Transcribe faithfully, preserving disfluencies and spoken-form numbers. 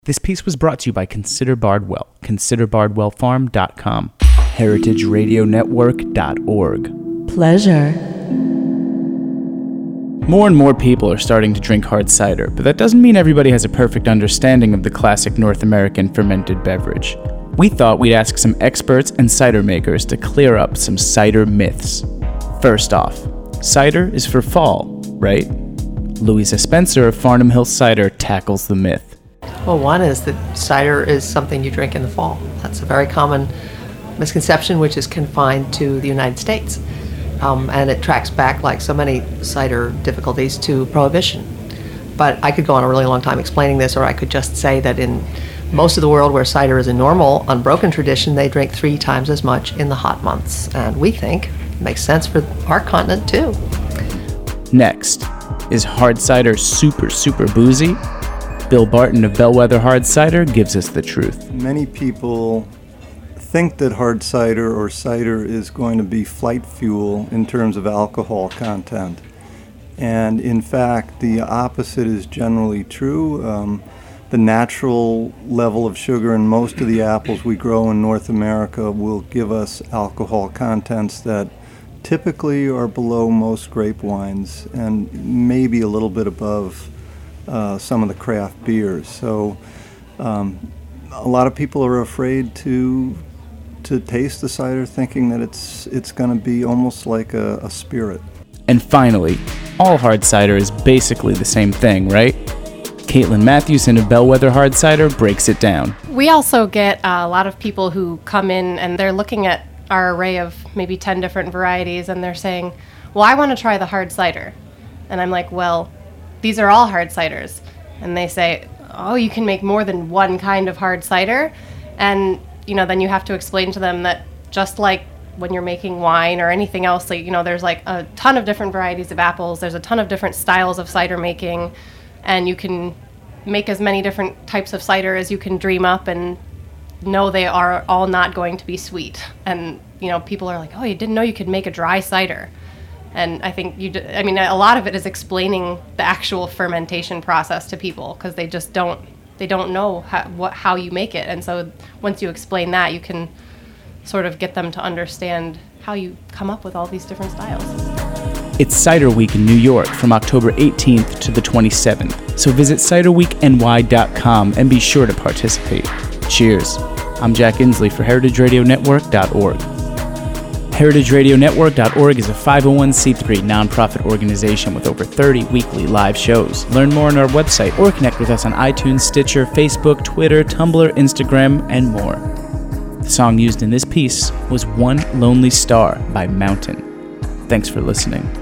This piece was brought to you by Consider Bardwell, consider bardwell farm dot com, heritage radio network dot org. Pleasure. More and more people are starting to drink hard cider, but that doesn't mean everybody has a perfect understanding of the classic North American fermented beverage. We thought we'd ask some experts and cider makers to clear up some cider myths. First off, cider is for fall, right? Louisa Spencer of Farnham Hill Cider tackles the myth. Well, one is that cider is something you drink in the fall. That's a very common misconception, which is confined to the United States. Um, and it tracks back, like so many cider difficulties, to Prohibition. But I could go on a really long time explaining this, or I could just say that in most of the world where cider is a normal, unbroken tradition, they drink three times as much in the hot months. And we think it makes sense for our continent, too. Next, is hard cider super, super boozy? Bill Barton of Bellwether Hard Cider gives us the truth. Many people think that hard cider or cider is going to be flight fuel in terms of alcohol content. And in fact, the opposite is generally true. Um, the natural level of sugar in most of the apples we grow in North America will give us alcohol contents that typically are below most grape wines and maybe a little bit above Uh, some of the craft beers. So um, a lot of people are afraid to to taste the cider, thinking that it's it's going to be almost like a, a spirit. And finally, all hard cider is basically the same thing, right? Caitlin Matthewson of Bellwether Hard Cider breaks it down. We also get uh, a lot of people who come in and they're looking at our array of maybe ten different varieties and they're saying, well, I want to try the hard cider. And I'm like, well, these are all hard ciders. And they say, oh, you can make more than one kind of hard cider? And, you know, then you have to explain to them that just like when you're making wine or anything else, like, you know, there's like a ton of different varieties of apples, there's a ton of different styles of cider making, and you can make as many different types of cider as you can dream up and know they are all not going to be sweet. And, you know, people are like, oh, you didn't know you could make a dry cider. And I think you, d- I mean, a lot of it is explaining the actual fermentation process to people because they just don't, they don't know how, what, how you make it. And so once you explain that, you can sort of get them to understand how you come up with all these different styles. It's Cider Week in New York from October eighteenth to the twenty-seventh. So visit cider week n y dot com and be sure to participate. Cheers. I'm Jack Inslee for heritage radio network dot org. heritage radio network dot org is a five oh one c three nonprofit organization with over thirty weekly live shows. Learn more on our website or connect with us on iTunes, Stitcher, Facebook, Twitter, Tumblr, Instagram, and more. The song used in this piece was One Lonely Star by Mountain. Thanks for listening.